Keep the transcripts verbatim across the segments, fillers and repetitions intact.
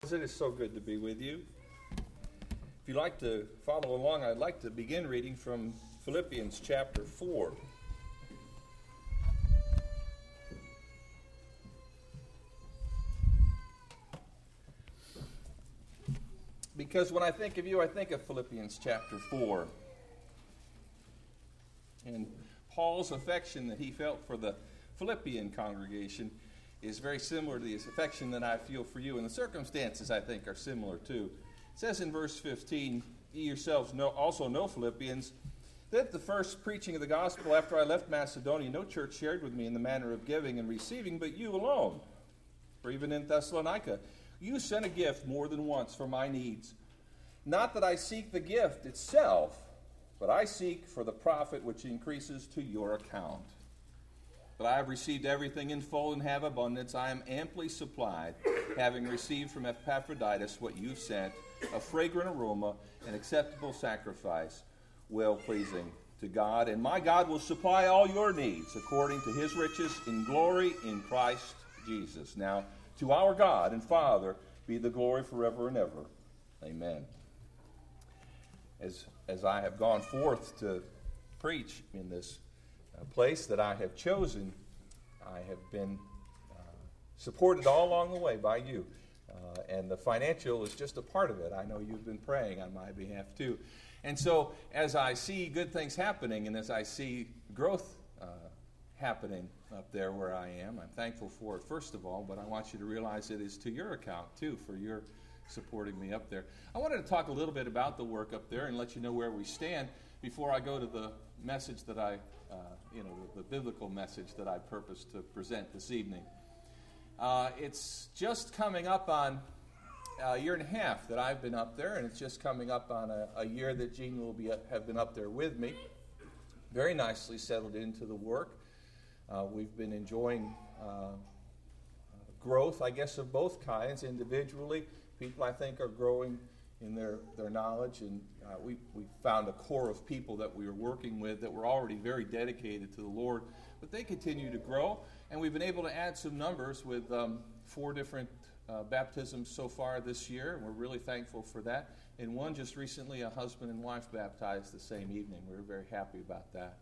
friends, it is so good to be with you. If you'd like to follow along, I'd like to begin reading from Philippians chapter four. Because when I think of you, I think of Philippians chapter four. And Paul's affection that he felt for the Philippian congregation is very similar to the affection that I feel for you. And the circumstances, I think, are similar too. It says in verse fifteen, "Ye yourselves know, also know, Philippians, that at the first preaching of the gospel after I left Macedonia, no church shared with me in the manner of giving and receiving, but you alone. For even in Thessalonica, you sent a gift more than once for my needs. Not that I seek the gift itself, but I seek for the profit which increases to your account. But I have received everything in full and have abundance. I am amply supplied, having received from Epaphroditus what you sent, a fragrant aroma, an acceptable sacrifice, well-pleasing to God. And my God will supply all your needs according to his riches in glory in Christ Jesus. Now, to our God and Father be the glory forever and ever. Amen." As, as I have gone forth to preach in this uh, place that I have chosen, I have been uh, supported all along the way by you. Uh, and the financial is just a part of it. I know you've been praying on my behalf too. And so as I see good things happening and as I see growth uh, happening up there where I am, I'm thankful for it first of all, but I want you to realize it is to your account too, for your supporting me up there. I wanted to talk a little bit about the work up there and let you know where we stand before I go to the message that I, uh, you know, the, the biblical message that I purpose to present this evening. Uh, it's just coming up on a year and a half that I've been up there, and it's just coming up on a, a year that Gene will be have been up there with me. Very nicely settled into the work. Uh, we've been enjoying uh, growth, I guess, of both kinds individually. People, I think, are growing in their, their knowledge, and uh, we, we found a core of people that we were working with that were already very dedicated to the Lord, but they continue to grow, and we've been able to add some numbers with um, four different uh, baptisms so far this year, and we're really thankful for that, and one just recently, a husband and wife baptized the same evening. We were very happy about that.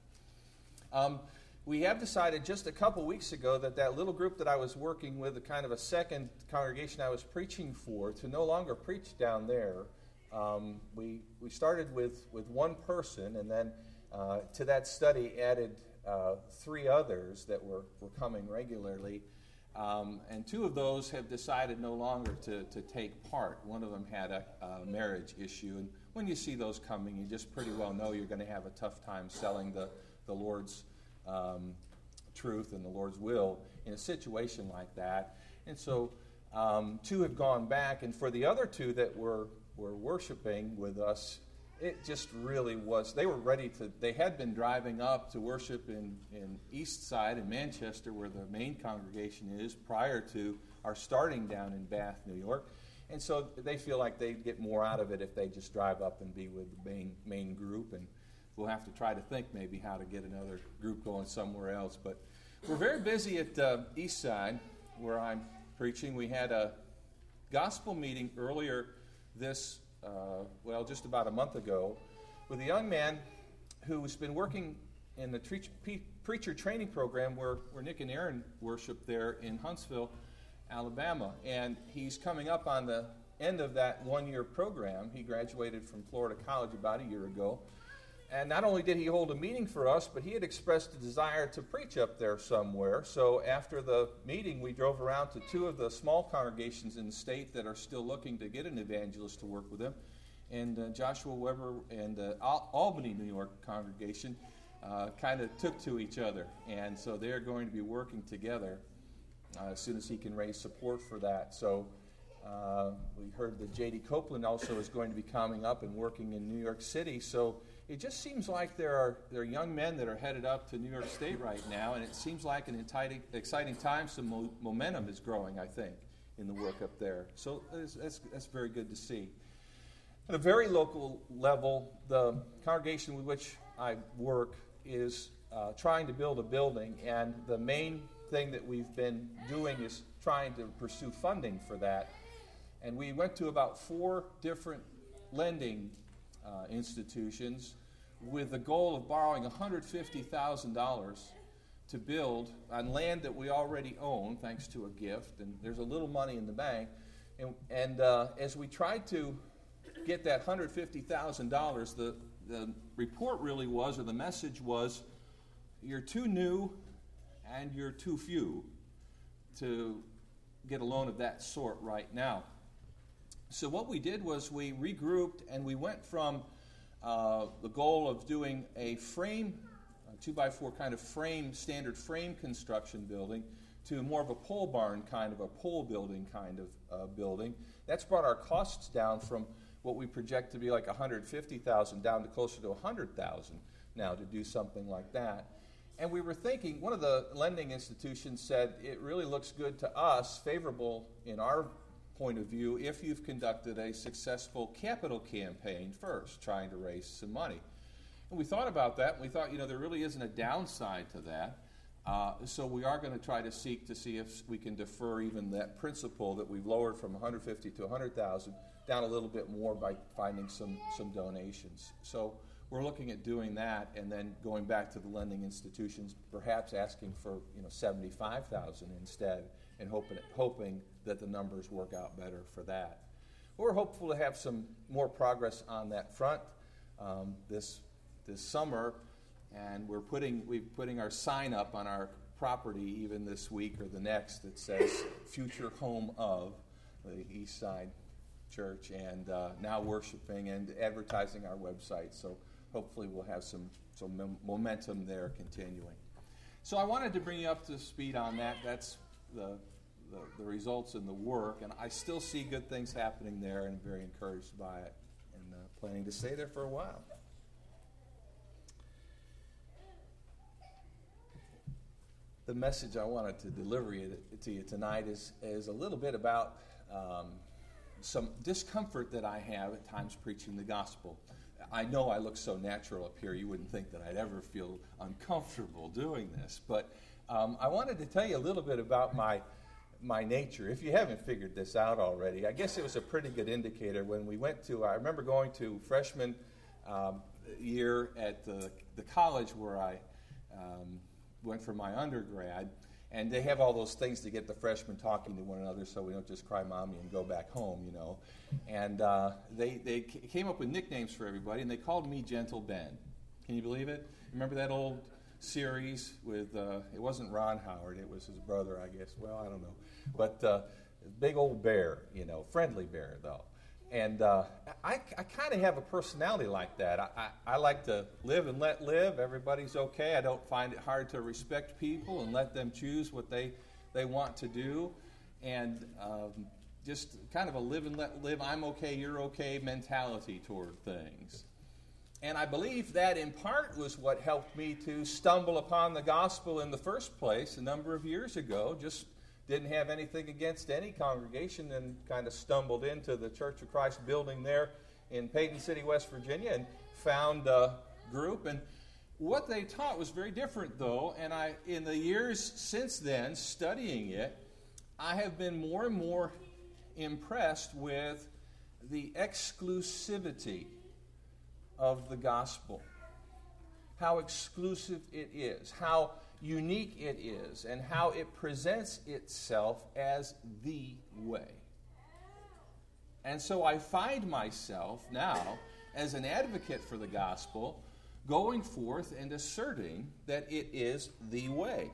Um, We have decided just a couple weeks ago that that little group that I was working with, the kind of a second congregation I was preaching for, to no longer preach down there. Um, we we started with, with one person, and then uh, to that study added uh, three others that were, were coming regularly. Um, and two of those have decided no longer to, to take part. One of them had a, a marriage issue, and when you see those coming, you just pretty well know you're going to have a tough time selling the, the Lord's Um, truth and the Lord's will in a situation like that. And so um, two have gone back, and for the other two that were, were worshiping with us, it just really was, they were ready to, they had been driving up to worship in, in East Side in Manchester where the main congregation is prior to our starting down in Bath, New York. And so they feel like they'd get more out of it if they just drive up and be with the main, main group. And we'll have to try to think maybe how to get another group going somewhere else. But we're very busy at uh, East Side, where I'm preaching. We had a gospel meeting earlier this, uh, well, just about a month ago, with a young man who's been working in the tre- pre- preacher training program where, where Nick and Aaron worship there in Huntsville, Alabama. And he's coming up on the end of that one-year program. He graduated from Florida College about a year ago. And not only did he hold a meeting for us, but he had expressed a desire to preach up there somewhere. So after the meeting, we drove around to two of the small congregations in the state that are still looking to get an evangelist to work with them. And uh, Joshua Weber and uh, Al- Albany, New York congregation uh, kind of took to each other. And so they're going to be working together uh, as soon as he can raise support for that. So uh, we heard that J D Copeland also is going to be coming up and working in New York City. So it just seems like there are there are young men that are headed up to New York State right now, and it seems like an exciting, exciting time. Some mo- momentum is growing, I think, in the work up there. So that's, that's, that's very good to see. At a very local level, the congregation with which I work is uh, trying to build a building, and the main thing that we've been doing is trying to pursue funding for that. And we went to about four different lending uh, institutions with the goal of borrowing one hundred fifty thousand dollars to build on land that we already own, thanks to a gift, and there's a little money in the bank. And, and uh, as we tried to get that one hundred fifty thousand dollars, the, the report really was, or the message was, you're too new and you're too few to get a loan of that sort right now. So what we did was we regrouped, and we went from uh, the goal of doing a frame, a two by four kind of frame, standard frame construction building, to more of a pole barn kind of a pole building kind of uh, building. That's brought our costs down from what we project to be like one hundred fifty thousand dollars down to closer to one hundred thousand dollars now to do something like that. And we were thinking, one of the lending institutions said, it really looks good to us, favorable in our point of view, if you've conducted a successful capital campaign first, trying to raise some money. And we thought about that, and we thought, you know, there really isn't a downside to that. Uh, so we are going to try to seek to see if we can defer even that principal that we've lowered from one hundred fifty to one hundred thousand down a little bit more by finding some, some donations. So we're looking at doing that, and then going back to the lending institutions, perhaps asking for, you know, seventy-five thousand instead, and hoping hoping that the numbers work out better for that. We're hopeful to have some more progress on that front um, this this summer, and we're putting we're putting our sign up on our property even this week or the next that says "Future Home of the East Side Church," and uh, now worshiping and advertising our website. So hopefully we'll have some some mem- momentum there continuing. So I wanted to bring you up to speed on that. That's the The, the results in the work, and I still see good things happening there, and I'm very encouraged by it, and uh, planning to stay there for a while. The message I wanted to deliver you, to you tonight is, is a little bit about um, some discomfort that I have at times preaching the gospel. I know I look so natural up here, you wouldn't think that I'd ever feel uncomfortable doing this, but um, I wanted to tell you a little bit about my my nature. If you haven't figured this out already, I guess it was a pretty good indicator when we went to, I remember going to freshman um, year at the, the college where I um, went for my undergrad, and they have all those things to get the freshmen talking to one another so we don't just cry mommy and go back home, you know. And uh, they, they came up with nicknames for everybody, and they called me Gentle Ben. Can you believe it? Remember that old series with, uh, it wasn't Ron Howard, it was his brother, I guess. Well, I don't know. But uh, big old bear, you know, friendly bear, though. And uh, I, I kind of have a personality like that. I, I, I like to live and let live. Everybody's okay. I don't find it hard to respect people and let them choose what they, they want to do. And um, just kind of a live and let live, I'm okay, you're okay mentality toward things. And I believe that in part was what helped me to stumble upon the gospel in the first place a number of years ago. Just didn't have anything against any congregation and kind of stumbled into the Church of Christ building there in Payton City, West Virginia, and found a group. And what they taught was very different, though. And I, in the years since then, studying it, I have been more and more impressed with the exclusivity of the gospel, how exclusive it is, how unique it is, and how it presents itself as the way. And so I find myself now, as an advocate for the gospel, going forth and asserting that it is the way.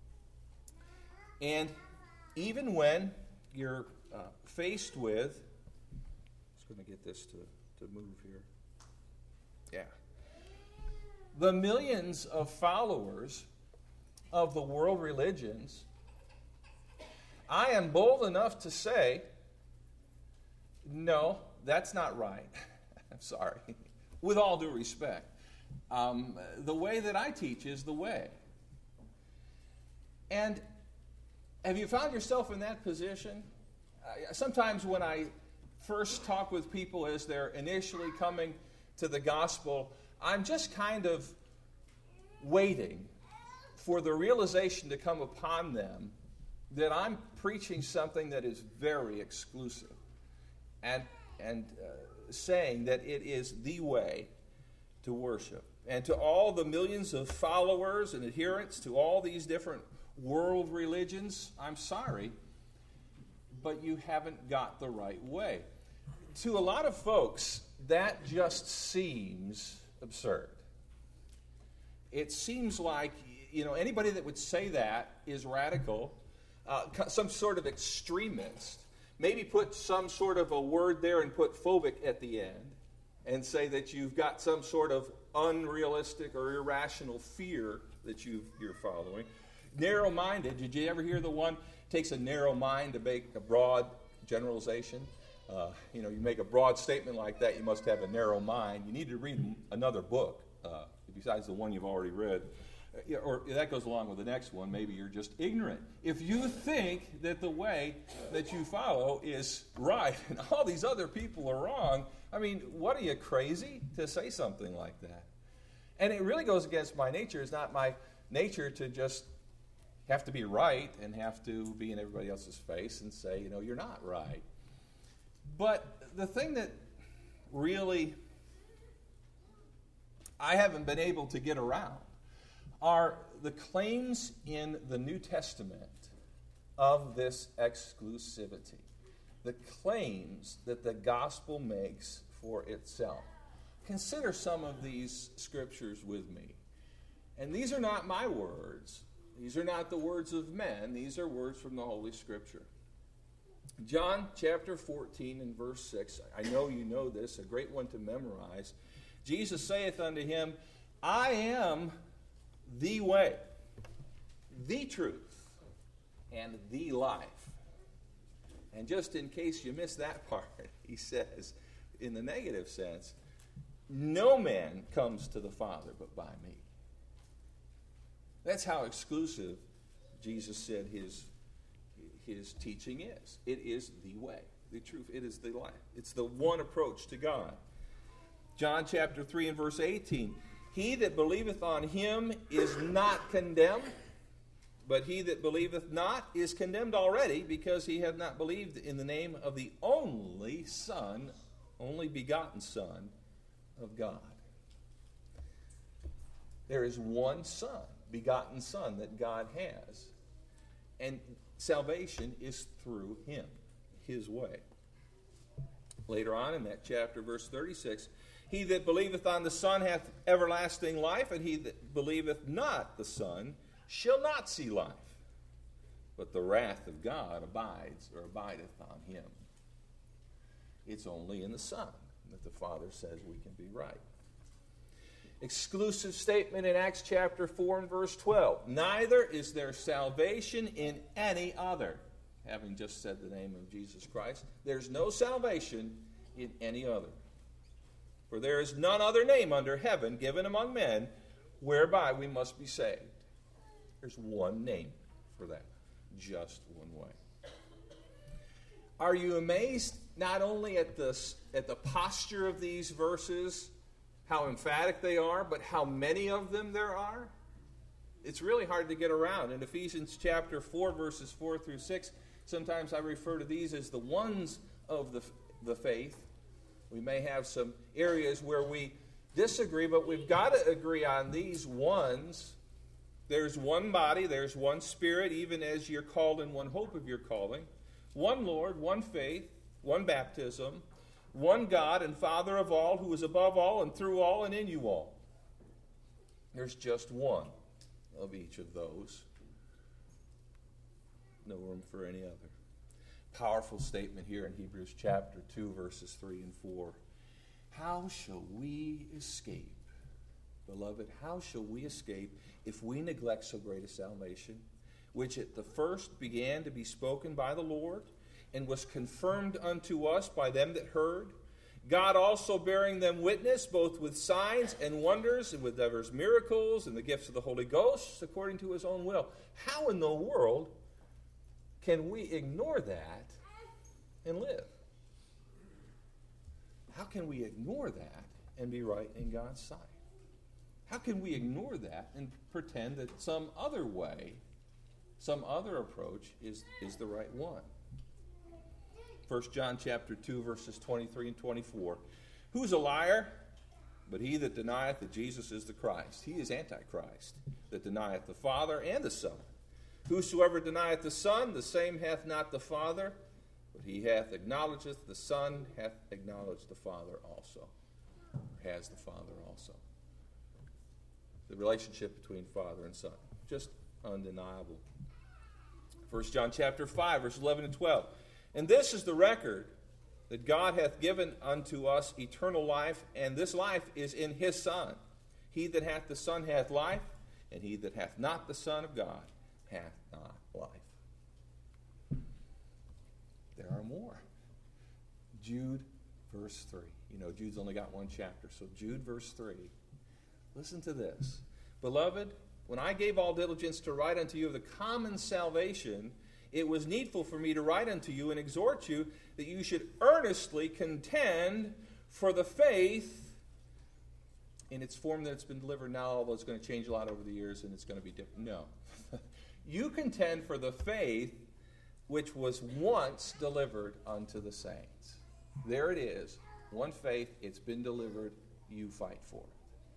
And even when you're uh, faced with, I'm just going to get this to, to move here. Yeah. The millions of followers of the world religions, I am bold enough to say, no, that's not right. I'm sorry. With all due respect. Um, the way that I teach is the way. And have you found yourself in that position? Uh, sometimes when I first talk with people as they're initially coming to the gospel, I'm just kind of waiting for the realization to come upon them that I'm preaching something that is very exclusive. and, and uh, saying that it is the way to worship. And to all the millions of followers and adherents to all these different world religions, I'm sorry, but you haven't got the right way. To a lot of folks, that just seems absurd. It seems like, you know, anybody that would say that is radical, uh, some sort of extremist. Maybe put some sort of a word there and put phobic at the end and say that you've got some sort of unrealistic or irrational fear that you've, you're following. Narrow-minded. Did you ever hear the one, takes a narrow mind to make a broad generalization? Uh, you know, you make a broad statement like that, you must have a narrow mind. You need to read another book uh, besides the one you've already read. Uh, or that goes along with the next one. Maybe you're just ignorant. If you think that the way that you follow is right and all these other people are wrong, I mean, what are you, crazy to say something like that? And it really goes against my nature. It's not my nature to just have to be right and have to be in everybody else's face and say, you know, you're not right. But the thing that really I haven't been able to get around are the claims in the New Testament of this exclusivity. The claims that the gospel makes for itself. Consider some of these scriptures with me. And these are not my words. These are not the words of men. These are words from the Holy Scripture. John chapter fourteen and verse six. I know you know this, a great one to memorize. Jesus saith unto him, I am the way, the truth, and the life. And just in case you missed that part, he says, in the negative sense, no man comes to the Father but by me. That's how exclusive Jesus said his, his teaching is. It is the way, the truth. It is the life. It's the one approach to God. John chapter three and verse eighteen. He that believeth on him is not condemned, but he that believeth not is condemned already, because he hath not believed in the name of the only Son, only begotten Son of God. There is one Son, begotten Son, that God has. And salvation is through him, his way. Later on in that chapter, verse thirty-six, he that believeth on the Son hath everlasting life, and he that believeth not the Son shall not see life, but the wrath of God abides or abideth on him. It's only in the Son that the Father says we can be right. Exclusive statement in Acts chapter four and verse twelve. Neither is there salvation in any other. Having just said the name of Jesus Christ, there's no salvation in any other. For there is none other name under heaven given among men whereby we must be saved. There's one name for that. Just one way. Are you amazed not only at the, at the posture of these verses, how emphatic they are, but how many of them there are? It's really hard to get around. In Ephesians chapter four, verses four through six, sometimes I refer to these as the ones of the, the faith. We may have some areas where we disagree, but we've got to agree on these ones. There's one body, there's one Spirit, even as you're called in one hope of your calling. One Lord, one faith, one baptism, one God and Father of all, who is above all and through all and in you all. There's just one of each of those. No room for any other. Powerful statement here in Hebrews chapter two, verses three and four. How shall we escape? Beloved, how shall we escape if we neglect so great a salvation, which at the first began to be spoken by the Lord, and was confirmed unto us by them that heard, God also bearing them witness, both with signs and wonders, and with divers miracles, and the gifts of the Holy Ghost, according to his own will. How in the world can we ignore that and live? How can we ignore that and be right in God's sight? How can we ignore that and pretend that some other way, some other approach is, is the right one? First John chapter two, verses twenty-three and twenty-four. Who's a liar? But he that denieth that Jesus is the Christ. He is Antichrist, that denieth the Father and the Son. Whosoever denieth the Son, the same hath not the Father, but he hath acknowledgeth the Son, hath acknowledged the Father also. Or has the Father also. The relationship between Father and Son. Just undeniable. First John chapter five, verses eleven and twelve. And this is the record, that God hath given unto us eternal life, and this life is in his Son. He that hath the Son hath life, and he that hath not the Son of God hath not life. There are more. Jude, verse three. You know, Jude's only got one chapter, so Jude, verse three. Listen to this. Beloved, when I gave all diligence to write unto you of the common salvation, it was needful for me to write unto you and exhort you that you should earnestly contend for the faith in its form that it's been delivered now, although it's going to change a lot over the years and it's going to be different. No. You contend for the faith which was once delivered unto the saints. There it is. One faith, it's been delivered, you fight for it.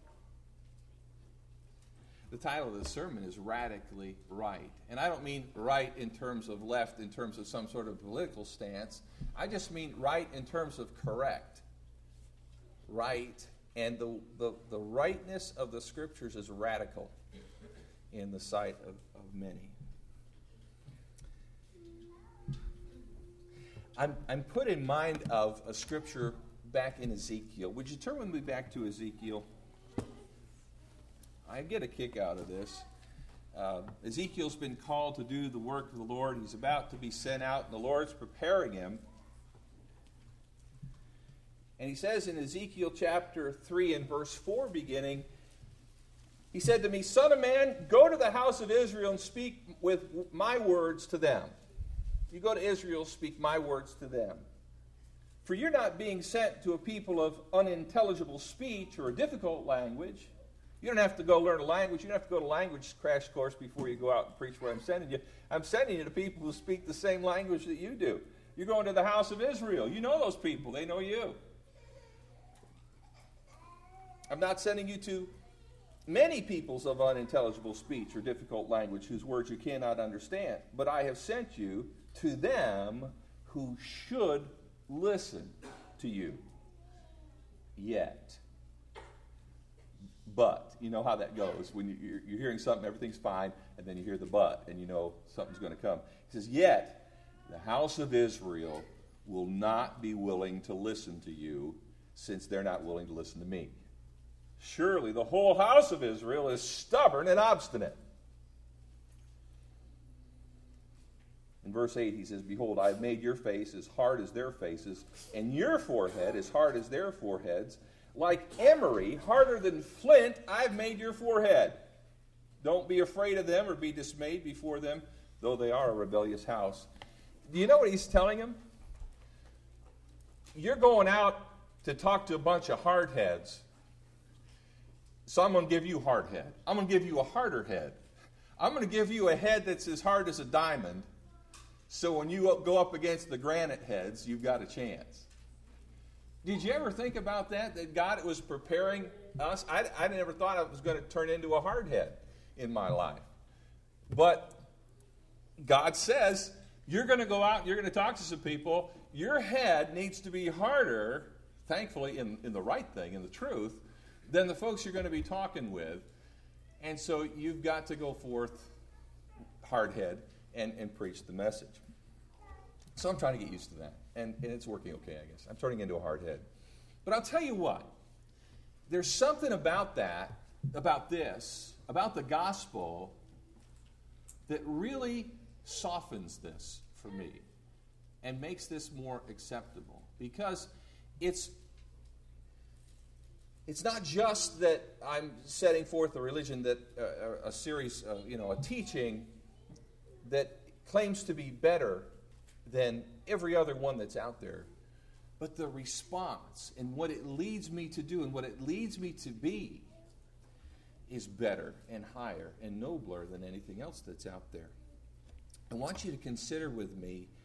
The title of the sermon is Radically Right. And I don't mean right in terms of left, in terms of some sort of political stance. I just mean right in terms of correct. Right. And the, the, the rightness of the Scriptures is radical in the sight of, of many. I'm, I'm put in mind of a scripture back in Ezekiel. Would you turn with me back to Ezekiel? I get a kick out of this. Uh, Ezekiel's been called to do the work of the Lord. He's about to be sent out, and the Lord's preparing him. And he says in Ezekiel chapter three and verse four beginning, he said to me, Son of man, go to the house of Israel and speak with my words to them. You go to Israel, speak my words to them. For you're not being sent to a people of unintelligible speech or a difficult language. You don't have to go learn a language. You don't have to go to a language crash course before you go out and preach where I'm sending you. I'm sending you to people who speak the same language that you do. You're going to the house of Israel. You know those people. They know you. I'm not sending you to many peoples of unintelligible speech or difficult language whose words you cannot understand. But I have sent you to them who should listen to you. Yet. But, you know how that goes. When you're, you're hearing something, everything's fine, and then you hear the but, and you know something's going to come. He says, yet the house of Israel will not be willing to listen to you, since they're not willing to listen to me. Surely the whole house of Israel is stubborn and obstinate. In verse eight, he says, Behold, I have made your face as hard as their faces, and your forehead as hard as their foreheads. Like emery, harder than flint, I've made your forehead. Don't be afraid of them or be dismayed before them, though they are a rebellious house. Do you know what he's telling them? You're going out to talk to a bunch of hardheads. So I'm going to give you a hard head. I'm going to give you a harder head. I'm going to give you a head that's as hard as a diamond. So when you go up against the granite heads, you've got a chance. Did you ever think about that? That God was preparing us? I, I never thought I was going to turn into a hard head in my life. But God says, you're going to go out and you're going to talk to some people. Your head needs to be harder, thankfully, in, in the right thing, in the truth, than the folks you're going to be talking with. And so you've got to go forth hard head and, and preach the message. So I'm trying to get used to that. And, and it's working okay, I guess. I'm turning into a hard head. But I'll tell you what. There's something about that, about this, about the gospel, that really softens this for me and makes this more acceptable. Because it's it's not just that I'm setting forth a religion that uh, a series, of, you know, a teaching that claims to be better than every other one that's out there, but the response and what it leads me to do and what it leads me to be is better and higher and nobler than anything else that's out there. I want you to consider with me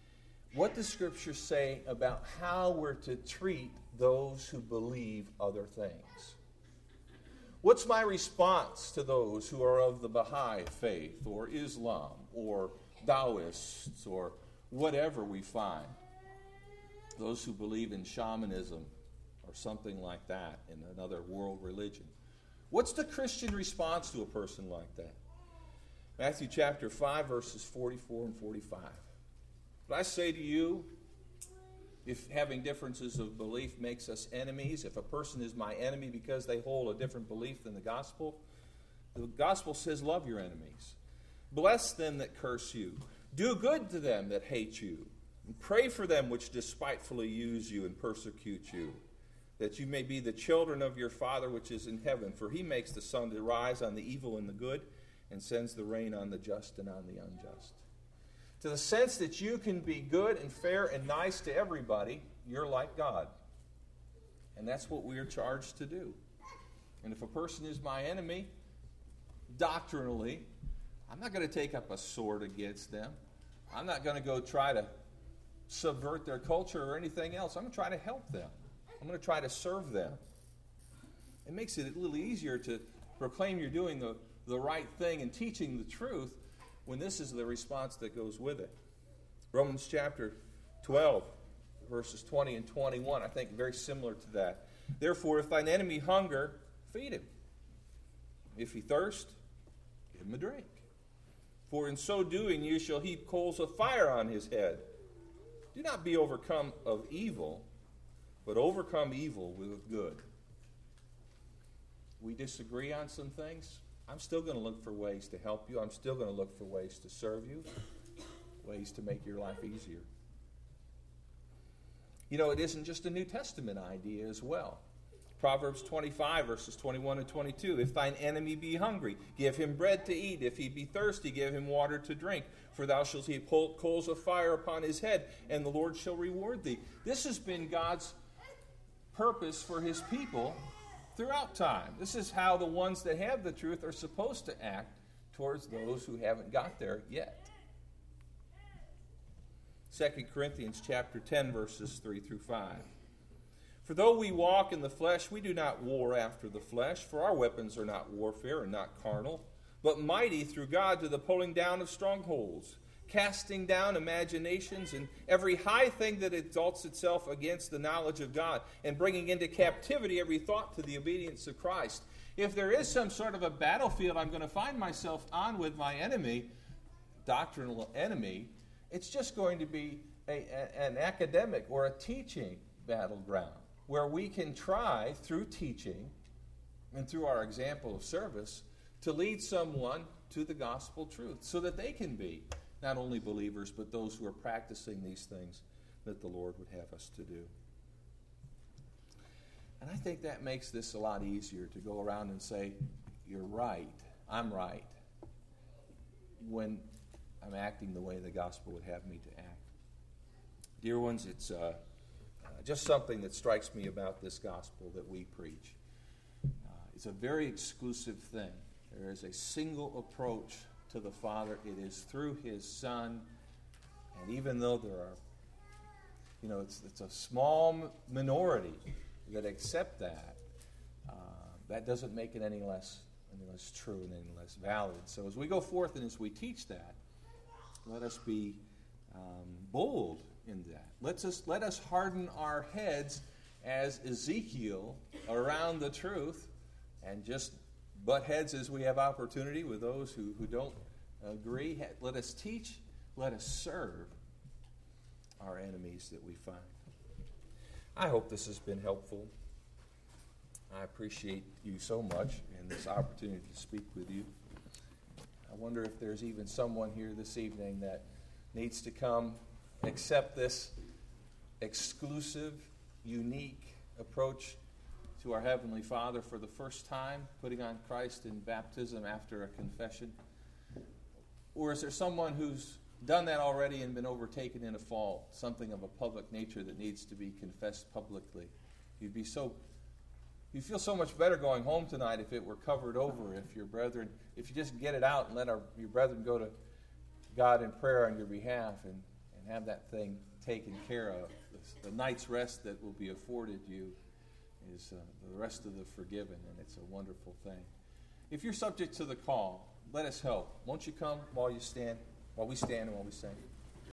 what does Scripture say about how we're to treat those who believe other things? What's my response to those who are of the Baha'i faith, or Islam, or Taoists, or whatever we find? Those who believe in shamanism or something like that in another world religion. What's the Christian response to a person like that? Matthew chapter five, verses forty-four and forty-five. But I say to you, if having differences of belief makes us enemies, if a person is my enemy because they hold a different belief than the gospel, the gospel says, love your enemies. Bless them that curse you. Do good to them that hate you. And pray for them which despitefully use you and persecute you, that you may be the children of your Father which is in heaven. For he makes the sun to rise on the evil and the good, and sends the rain on the just and on the unjust. To the sense that you can be good and fair and nice to everybody, you're like God. And that's what we are charged to do. And if a person is my enemy, doctrinally, I'm not going to take up a sword against them. I'm not going to go try to subvert their culture or anything else. I'm going to try to help them. I'm going to try to serve them. It makes it a little easier to proclaim you're doing the, the right thing and teaching the truth when this is the response that goes with it. Romans chapter twelve, verses twenty and twenty-one, I think very similar to that. Therefore, if thine enemy hunger, feed him. If he thirst, give him a drink. For in so doing you shall heap coals of fire on his head. Do not be overcome of evil, but overcome evil with good. We disagree on some things. I'm still going to look for ways to help you. I'm still going to look for ways to serve you, ways to make your life easier. You know, it isn't just a New Testament idea as well. Proverbs twenty-five, verses twenty-one and twenty-two. If thine enemy be hungry, give him bread to eat. If he be thirsty, give him water to drink. For thou shalt heap coals of fire upon his head, and the Lord shall reward thee. This has been God's purpose for his people throughout time. This is how the ones that have the truth are supposed to act towards those who haven't got there yet. Second Corinthians chapter ten, verses three through five. For though we walk in the flesh, we do not war after the flesh, for our weapons are not warfare and not carnal, but mighty through God to the pulling down of strongholds, casting down imaginations and every high thing that exalts itself against the knowledge of God, and bringing into captivity every thought to the obedience of Christ. If there is some sort of a battlefield I'm going to find myself on with my enemy, doctrinal enemy, it's just going to be a, a, an academic or a teaching battleground, where we can try, through teaching and through our example of service, to lead someone to the gospel truth so that they can be not only believers, but those who are practicing these things that the Lord would have us to do. And I think that makes this a lot easier to go around and say, you're right, I'm right, when I'm acting the way the gospel would have me to act. Dear ones, it's uh, just something that strikes me about this gospel that we preach. Uh, it's a very exclusive thing. There is a single approach to the Father. It is through His Son. And even though there are, you know, it's, it's a small minority that accept that, uh, that doesn't make it any less, any less true and any less valid. So as we go forth and as we teach that, let us be um, bold in that. Let's us, let us harden our heads as Ezekiel around the truth, and just butt heads as we have opportunity with those who, who don't agree. Let us teach, let us serve our enemies that we find. I hope this has been helpful. I appreciate you so much and this opportunity to speak with you. I wonder if there's even someone here this evening that needs to come accept this exclusive, unique approach to our Heavenly Father for the first time, putting on Christ in baptism after a confession. Or is there someone who's done that already and been overtaken in a fault, something of a public nature that needs to be confessed publicly? You'd be so, you feel so much better going home tonight if it were covered over, if your brethren, if you just get it out and let our, your brethren go to God in prayer on your behalf and, and have that thing taken care of. The, the night's rest that will be afforded you is uh, the rest of the forgiven, and it's a wonderful thing. If you're subject to the call, let us help. Won't you come while you stand, while we stand and while we sing?